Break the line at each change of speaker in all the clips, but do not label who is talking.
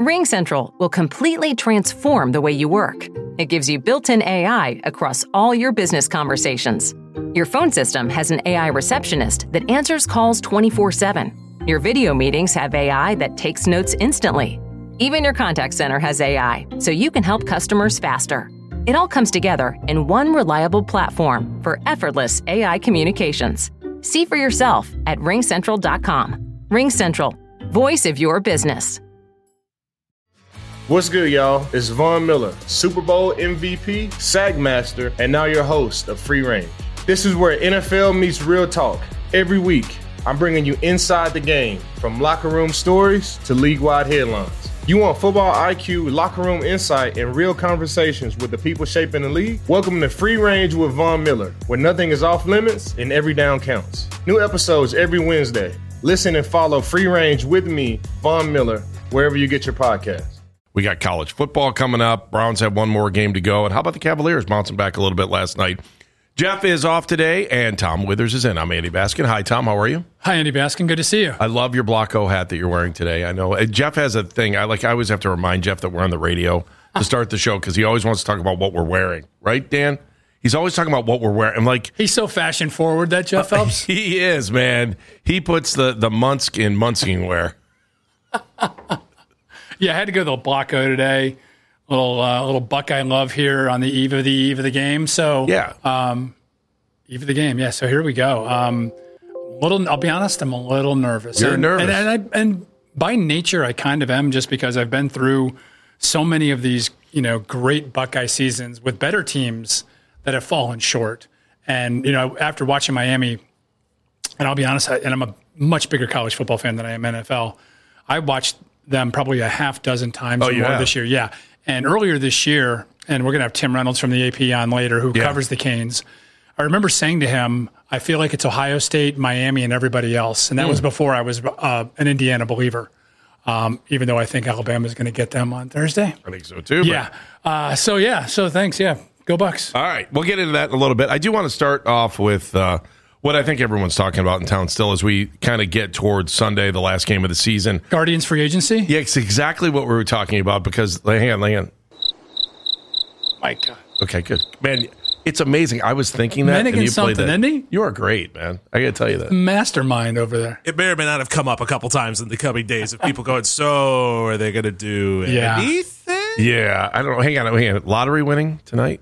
RingCentral will completely transform the way you work. It gives you built-in AI across all your business conversations. Your phone system has an AI receptionist that answers calls 24/7. Your video meetings have AI that takes notes instantly. Even your contact center has AI, so you can help customers faster. It all comes together in one reliable platform for effortless AI communications. See for yourself at ringcentral.com. RingCentral, voice of your business.
What's good, y'all? It's Von Miller, Super Bowl MVP, SAG Master, and now your host of Free Range. This is where NFL meets real talk. Every week, I'm bringing you inside the game, from locker room stories to league-wide headlines. You want football IQ, locker room insight, and real conversations with the people shaping the league? Welcome to Free Range with Von Miller, where nothing is off limits and every down counts. New episodes every Wednesday. Listen and follow Free Range with me, Von Miller, wherever you get your podcasts.
We got college football coming up. Browns have one more game to go. And how about the Cavaliers bouncing back a little bit last night? Jeff is off today, and Tom Withers is in. I'm Andy Baskin. Hi, Tom. How are you?
Hi, Andy Baskin. Good to see you.
I love your Blocko hat that you're wearing today. I know. Jeff has a thing. I always have to remind Jeff that we're on the radio to start the show because he always wants to talk about what we're wearing. Right, Dan? He's always talking about what we're wearing. I'm like,
he's so fashion forward, that Jeff Phelps.
He is, man. He puts the Munsk in Munchkin wear.
Yeah, I had to go to the Blocko today. Little Buckeye love here on the eve of the game. So
yeah,
eve of the game. Yeah. So here we go. I'll be honest, I'm a little nervous.
You're nervous,
and by nature, I kind of am, just because I've been through so many of these, great Buckeye seasons with better teams that have fallen short. And after watching Miami, and I'll be honest, and I'm a much bigger college football fan than I am NFL. I watched them probably a half dozen times or more this year. Yeah. And earlier this year, and we're going to have Tim Reynolds from the AP on later who covers the Canes. I remember saying to him, I feel like it's Ohio State, Miami, and everybody else. And that was before I was an Indiana believer, even though I think Alabama's going to get them on Thursday.
I think so too.
Yeah. So thanks. Yeah. Go Bucks.
All right. We'll get into that in a little bit. I do want to start off with what I think everyone's talking about in town still as we kind of get towards Sunday, the last game of the season.
Guardians free agency?
Yeah, it's exactly what we were talking about because, hang on.
My God.
Okay, good. Man, it's amazing. I was thinking that.
And you played that. Isn't he?
You are great, man. I got to tell you that.
Mastermind over there.
It may or may not have come up a couple times in the coming days of people going, so are they going to do anything?
Yeah, I don't know. Hang on. Lottery winning tonight?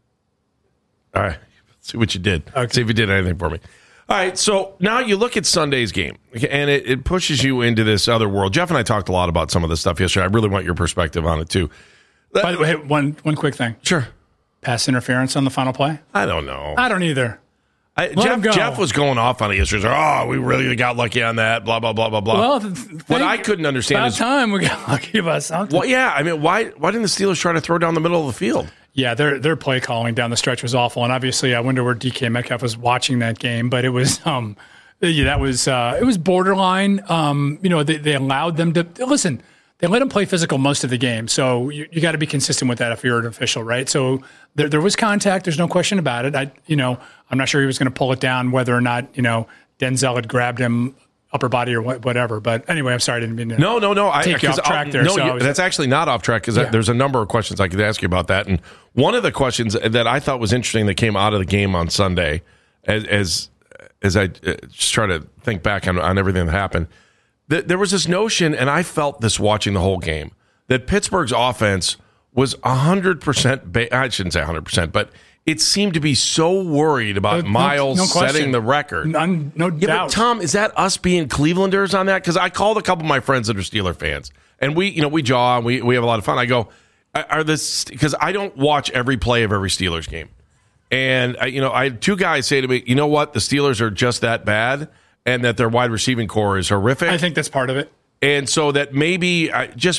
All right. See what you did.
Okay.
See if you did anything for me. All right, so now you look at Sunday's game, and it pushes you into this other world. Jeff and I talked a lot about some of this stuff yesterday. I really want your perspective on it, too.
By the way, one quick thing.
Sure.
Pass interference on the final play?
I don't know.
I don't either.
Jeff was going off on it yesterday. Oh, we really got lucky on that, blah, blah, blah, blah, blah.
Well,
what I couldn't understand is...
About time we got lucky about something.
Well, yeah, I mean, why didn't the Steelers try to throw down the middle of the field?
Yeah, their play calling down the stretch was awful, and obviously I wonder where DK Metcalf was watching that game. But it was, it was borderline. They allowed them to listen. They let them play physical most of the game, so you got to be consistent with that if you're an official, right? So there was contact. There's no question about it. I'm not sure he was going to pull it down, whether or not Denzel had grabbed him upper body or whatever. But anyway, I'm sorry, I didn't mean to take you off track there.
No, that's actually not off track because there's a number of questions I could ask you about that. And one of the questions that I thought was interesting that came out of the game on Sunday, as I just try to think back on everything that happened, there was this notion, and I felt this watching the whole game, that Pittsburgh's offense was 100%, I shouldn't say 100%, but it seemed to be so worried about Miles setting the record.
No doubt.
But Tom, is that us being Clevelanders on that? Because I called a couple of my friends that are Steeler fans, and we jaw and we have a lot of fun. I go, because I don't watch every play of every Steelers game, and I had two guys say to me, you know what, the Steelers are just that bad, and that their wide receiving core is horrific.
I think that's part of it,
and so that maybe,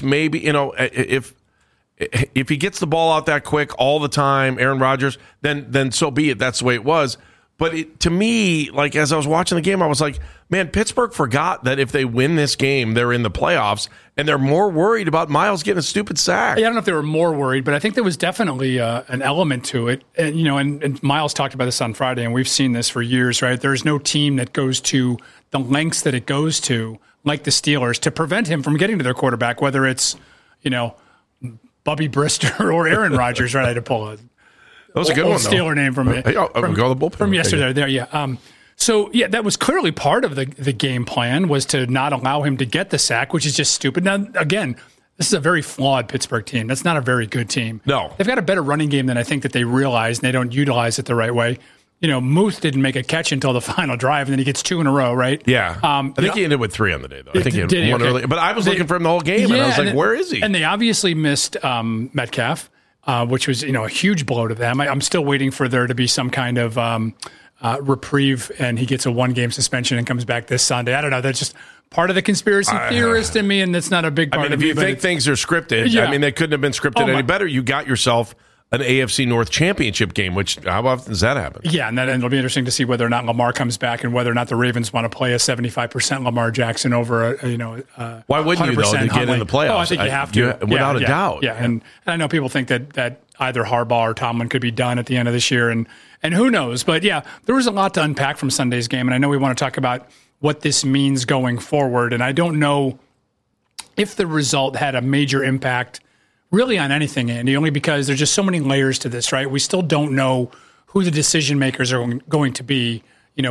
if he gets the ball out that quick all the time, Aaron Rodgers, then so be it. That's the way it was. But to me, like as I was watching the game, I was like, man, Pittsburgh forgot that if they win this game, they're in the playoffs, and they're more worried about Miles getting a stupid sack.
I don't know if they were more worried, but I think there was definitely an element to it. And and Miles talked about this on Friday, and we've seen this for years, right? There's no team that goes to the lengths that it goes to, like the Steelers, to prevent him from getting to their quarterback, whether it's Bubby Brister or Aaron Rodgers, right? I had to pull
that was a good one, though.
Steeler name from yesterday. There, yeah. So, that was clearly part of the game plan, was to not allow him to get the sack, which is just stupid. Now, again, this is a very flawed Pittsburgh team. That's not a very good team.
No.
They've got a better running game than I think that they realize, and they don't utilize it the right way. Muth didn't make a catch until the final drive, and then he gets 2 in a row, right?
Yeah. I think he ended with 3 on the day, though. I think he had one early. But I was looking for him the whole game, and I was like, where is he?
And they obviously missed Metcalf, which was a huge blow to them. I'm still waiting for there to be some kind of reprieve, and he gets a 1-game suspension and comes back this Sunday. I don't know. That's just part of the conspiracy theorist in me, and that's not a big part of me.
If you think things are scripted, they couldn't have been scripted any better. You got yourself an AFC North championship game, which how often does that happen?
Yeah, and it'll be interesting to see whether or not Lamar comes back and whether or not the Ravens want to play a 75% Lamar Jackson over
why wouldn't you, though, to get in the playoffs?
Oh, I think you have to.
Without a doubt.
Yeah, and I know people think that either Harbaugh or Tomlin could be done at the end of this year, and who knows? But, there was a lot to unpack from Sunday's game, and I know we want to talk about what this means going forward, and I don't know if the result had a major impact really on anything, Andy, only because there's just so many layers to this, right? We still don't know who the decision makers are going to be,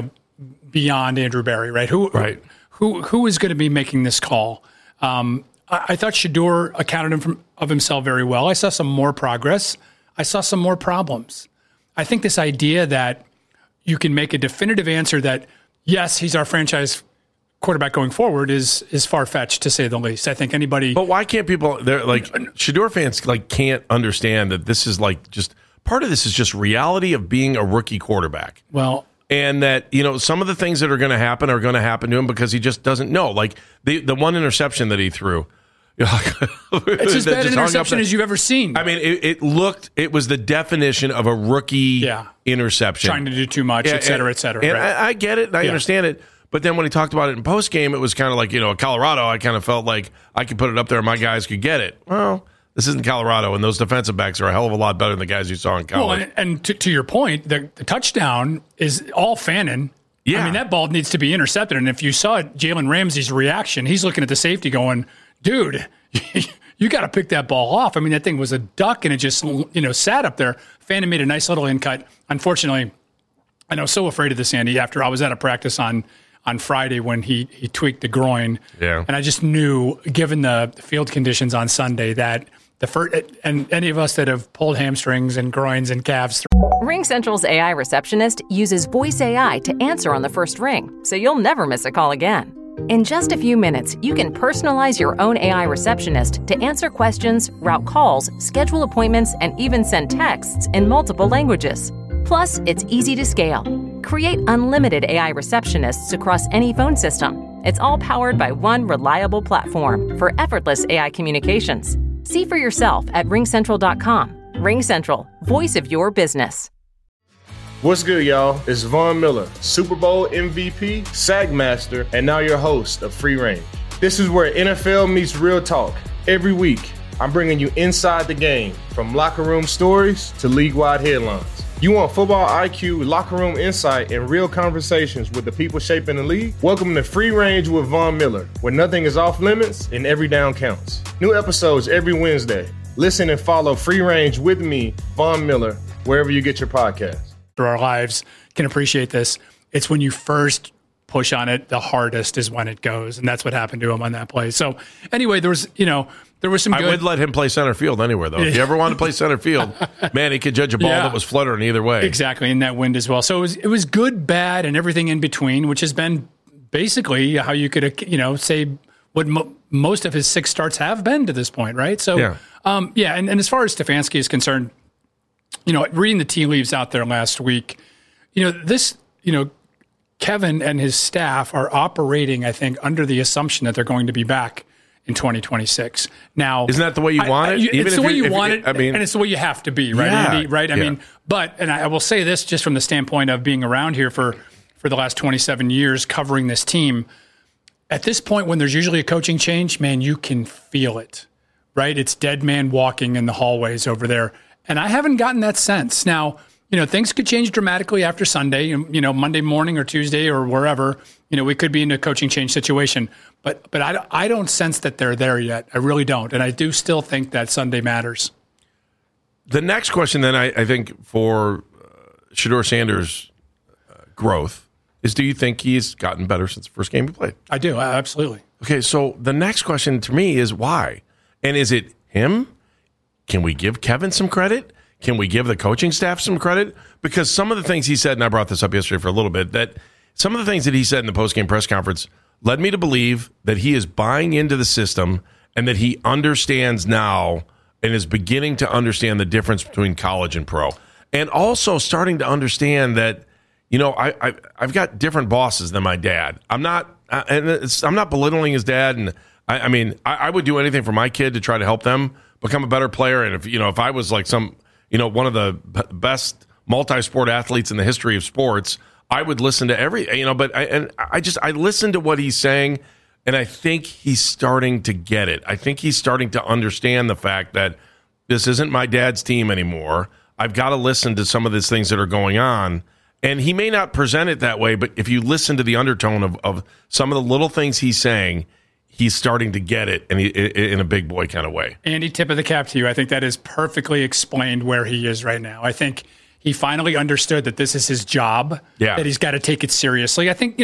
beyond Andrew Berry, right? Who is going to be making this call? I thought Shedeur accounted of himself very well. I saw some more progress. I saw some more problems. I think this idea that you can make a definitive answer that, yes, he's our franchise quarterback going forward is far-fetched, to say the least. I think anybody...
But why can't people... They're Shedeur fans can't understand that this is just... Part of this is just reality of being a rookie quarterback.
Well...
And that, some of the things that are going to happen to him because he just doesn't know. Like the one interception that he threw...
It's as bad an interception as you've ever seen.
I mean, it was the definition of a rookie interception.
Trying to do too much, et cetera, et cetera.
And
right.
I get it, and I understand it. But then when he talked about it in postgame, it was kind of like, Colorado, I kind of felt like I could put it up there and my guys could get it. Well, this isn't Colorado, and those defensive backs are a hell of a lot better than the guys you saw in college.
Well, and to your point, the touchdown is all Fannin. Yeah. I mean, that ball needs to be intercepted. And if you saw Jalen Ramsey's reaction, he's looking at the safety going, dude, you got to pick that ball off. I mean, that thing was a duck, and it just, sat up there. Fannin made a nice little in cut. Unfortunately, I was so afraid of this, Andy, after I was at a practice on Friday when he tweaked the groin.
Yeah.
And I just knew, given the field conditions on Sunday, that the first, and any of us that have pulled hamstrings and groins and calves.
RingCentral's AI receptionist uses voice AI to answer on the first ring, so you'll never miss a call again. In just a few minutes, you can personalize your own AI receptionist to answer questions, route calls, schedule appointments, and even send texts in multiple languages. Plus, it's easy to scale. Create unlimited AI receptionists across any phone system. It's all powered by one reliable platform for effortless AI communications. See for yourself at RingCentral.com. RingCentral, voice of your business.
What's good, y'all? It's Von Miller, Super Bowl MVP, Sagmaster, and now your host of Free Range. This is where NFL meets real talk. Every week, I'm bringing you inside the game, from locker room stories to league-wide headlines. You want football IQ, locker room insight, and real conversations with the people shaping the league? Welcome to Free Range with Von Miller, where nothing is off limits and every down counts. New episodes every Wednesday. Listen and follow Free Range with me, Von Miller, wherever you get your podcasts.
Through our lives can appreciate this. It's when you first push on it, the hardest is when it goes. And that's what happened to him on that play. So anyway, there was some good...
I would let him play center field anywhere, though. If you ever wanted to play center field, man, he could judge a ball that was fluttering either way.
Exactly, in that wind as well. So it was good, bad, and everything in between, which has been basically how you could, say what most of his 6 starts have been to this point, right? So, and as far as Stefanski is concerned, reading the tea leaves out there last week, Kevin and his staff are operating, I think, under the assumption that they're going to be back in 2026. Now,
isn't that the way you want it?
It's the way you want it, and it's the way you have to be, right, Andy? Right? I mean, and I will say this just from the standpoint of being around here for the last 27 years covering this team. At this point, when there's usually a coaching change, man, you can feel it, right? It's dead man walking in the hallways over there. And I haven't gotten that sense. Now, things could change dramatically after Sunday, Monday morning or Tuesday or wherever, we could be in a coaching change situation. But I don't sense that they're there yet. I really don't. And I do still think that Sunday matters.
The next question then, I think, for Shedeur Sanders' growth is, do you think he's gotten better since the first game he played?
I do, absolutely.
Okay, so the next question to me is why? And is it him? Can we give Kevin some credit? Can we give the coaching staff some credit? Because some of the things he said, and I brought this up yesterday for a little bit, that some of the things that he said in the postgame press conference led me to believe that he is buying into the system and that he understands now and is beginning to understand the difference between college and pro. And also starting to understand that, I've got different bosses than my dad. I'm not belittling his dad. And I would do anything for my kid to try to help them become a better player. And if I was like one of the best multi-sport athletes in the history of sports, I would listen to I listen to what he's saying, and I think he's starting to get it. I think he's starting to understand the fact that this isn't my dad's team anymore. I've got to listen to some of these things that are going on. And he may not present it that way, but if you listen to the undertone of some of the little things he's saying, he's starting to get it in a big boy kind of way.
Andy, tip of the cap to you. I think that is perfectly explained where he is right now. I think he finally understood that this is his job, that he's got to take it seriously. I think,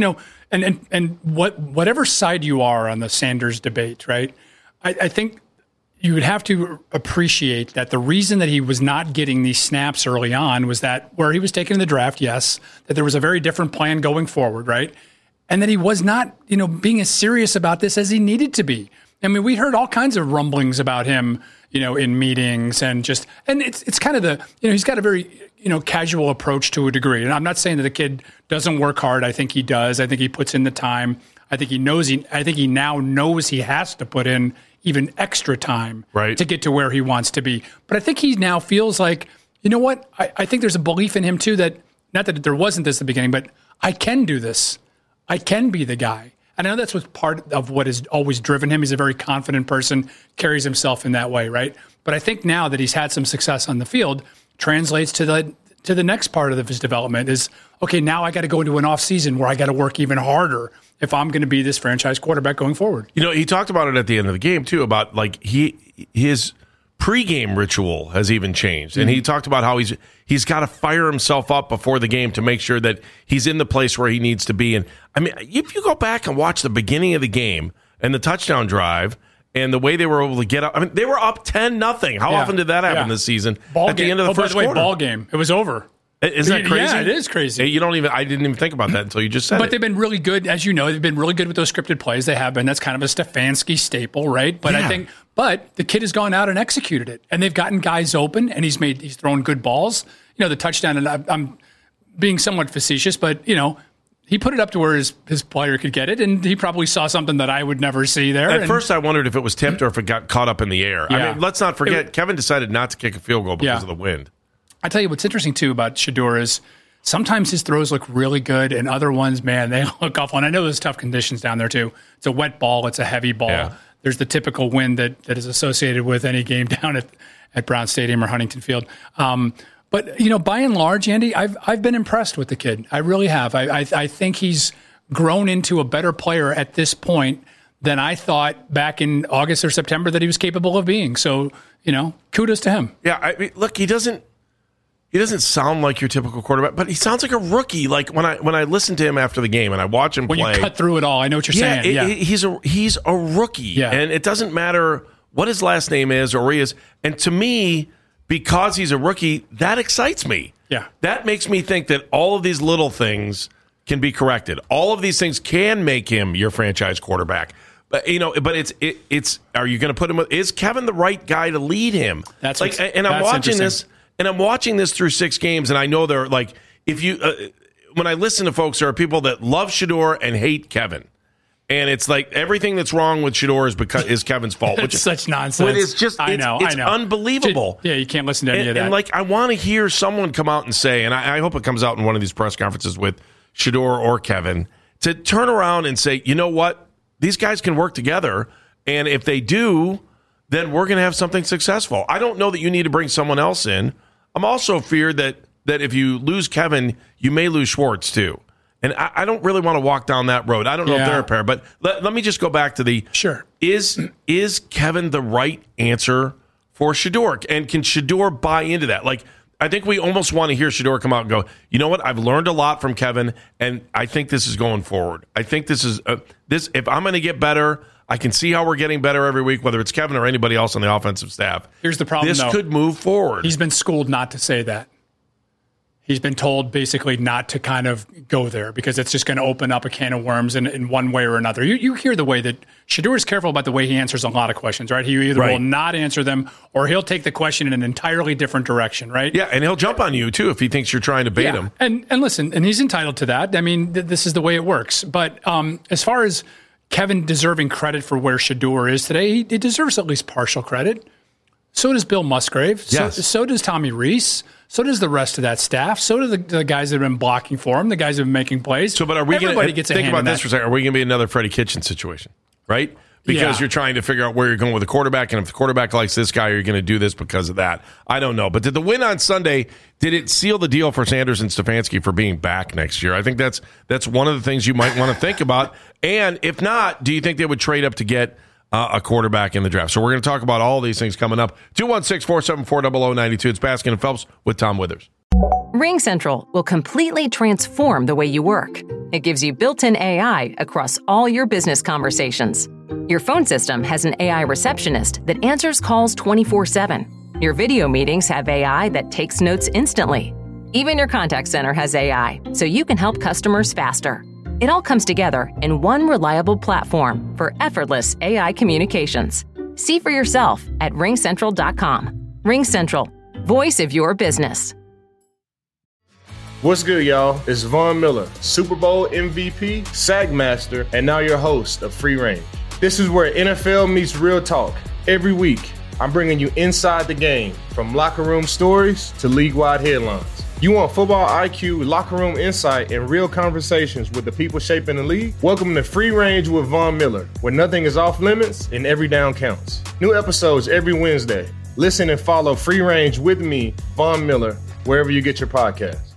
and whatever side you are on the Sanders debate, right, I think you would have to appreciate that the reason that he was not getting these snaps early on was that where he was taken in the draft, yes, that there was a very different plan going forward, right? And that he was not, being as serious about this as he needed to be. I mean, we heard all kinds of rumblings about him, in meetings and it's kind of he's got a very, casual approach to a degree. And I'm not saying that the kid doesn't work hard. I think he does. I think he puts in the time. I think he now knows he has to put in even extra time to get to where he wants to be. But I think he now feels like, you know what? I think there's a belief in him too that, not that there wasn't this at the beginning, but I can do this. I can be the guy. And I know that's part of what has always driven him. He's a very confident person, carries himself in that way, right? But I think now that he's had some success on the field, translates to the next part of his development is, okay, now I got to go into an off season where I got to work even harder if I'm going to be this franchise quarterback going forward.
He talked about it at the end of the game too, about like his pregame ritual has even changed. And he talked about how he's got to fire himself up before the game to make sure that he's in the place where he needs to be. And I mean, if you go back and watch the beginning of the game and the touchdown drive and the way they were able to get up, I mean, they were up 10-0. How often did that happen this season? At the end of the first quarter.
Ball game. It was over.
Isn't that crazy?
Yeah, it is crazy.
I didn't even think about that until you just said it.
But they've been really good, as you know, they've been really good with those scripted plays. They have been. That's kind of a Stefanski staple, right? But I think, the kid has gone out and executed it. And they've gotten guys open, and he's thrown good balls. The touchdown, and I'm being somewhat facetious, but, he put it up to where his player could get it, and he probably saw something that I would never see there.
At first, I wondered if it was tipped or if it got caught up in the air.
Yeah.
I mean, let's not forget, Kevin decided not to kick a field goal because of the wind.
I tell you what's interesting, too, about Shedeur is sometimes his throws look really good, and other ones, man, they look awful. And I know there's tough conditions down there, too. It's a wet ball. It's a heavy ball. Yeah. There's the typical wind that is associated with any game down at Brown Stadium or Huntington Field. But, by and large, Andy, I've been impressed with the kid. I really have. I think he's grown into a better player at this point than I thought back in August or September that he was capable of being. So, kudos to him.
Yeah, I mean, look, he doesn't sound like your typical quarterback, but he sounds like a rookie. Like when I listen to him after the game and I watch him play.
When you cut through it all, I know what you're saying.
He's a rookie, and it doesn't matter what his last name is or where he is. And to me, because he's a rookie, that excites me.
Yeah,
that makes me think that all of these little things can be corrected. All of these things can make him your franchise quarterback. But it's are you going to put him? Is Kevin the right guy to lead him?
That's
like, and I'm watching this. And I'm watching this through 6 games, and I know they're like, when I listen to folks, there are people that love Shedeur and hate Kevin, and it's like everything that's wrong with Shedeur is Kevin's fault.
Which is such nonsense.
But it's just, I know, unbelievable.
Yeah, you can't listen to any of that.
And like, I want to hear someone come out and say, and I hope it comes out in one of these press conferences with Shedeur or Kevin, to turn around and say, you know what, these guys can work together, and if they do, then we're going to have something successful. I don't know that you need to bring someone else in. I'm also feared that that if you lose Kevin, you may lose Schwartz too. And I don't really want to walk down that road. I don't know if they're a pair, but let me just go back to the
sure.
Is Kevin the right answer for Shedeur? And can Shedeur buy into that? Like, I think we almost want to hear Shedeur come out and go, you know what? I've learned a lot from Kevin, and I think this is going forward. I think this is this. If I'm going to get better, I can see how we're getting better every week, whether it's Kevin or anybody else on the offensive staff.
Here's the problem,
this could move forward.
He's been schooled not to say that. He's been told basically not to kind of go there because it's just going to open up a can of worms in one way or another. You hear the way that Shedeur is careful about the way he answers a lot of questions, right? He either will not answer them or he'll take the question in an entirely different direction, right?
Yeah, and he'll jump on you, too, if he thinks you're trying to bait him.
And listen, and he's entitled to that. I mean, this is the way it works. But as far as Kevin deserving credit for where Shedeur is today, he deserves at least partial credit. So does Bill Musgrave.
Yes.
So does Tommy Reese. So does the rest of that staff. So do the guys that have been blocking for him, the guys that have been making plays.
So, but are we going to think about this
that.
for a second? Are we going to be another Freddie Kitchens situation, right? Because you're trying to figure out where you're going with the quarterback, and if the quarterback likes this guy, you're going to do this because of that. I don't know. But did the win on Sunday, did it seal the deal for Sanders and Stefanski for being back next year? I think that's one of the things you might want to think about. And if not, do you think they would trade up to get a quarterback in the draft? So we're going to talk about all these things coming up. 216-474-0092. It's Baskin and Phelps with Tom Withers.
RingCentral will completely transform the way you work. It gives you built-in AI across all your business conversations. Your phone system has an AI receptionist that answers calls 24/7. Your video meetings have AI that takes notes instantly. Even your contact center has AI, so you can help customers faster. It all comes together in one reliable platform for effortless AI communications. See for yourself at RingCentral.com. RingCentral, voice of your business.
What's good, y'all? It's Von Miller, Super Bowl MVP, SAG Master, and now your host of Free Range. This is where NFL meets real talk. Every week, I'm bringing you inside the game, from locker room stories to league-wide headlines. You want football IQ, locker room insight, and real conversations with the people shaping the league? Welcome to Free Range with Von Miller, where nothing is off limits and every down counts. New episodes every Wednesday. Listen and follow Free Range with me, Von Miller, wherever you get your podcasts.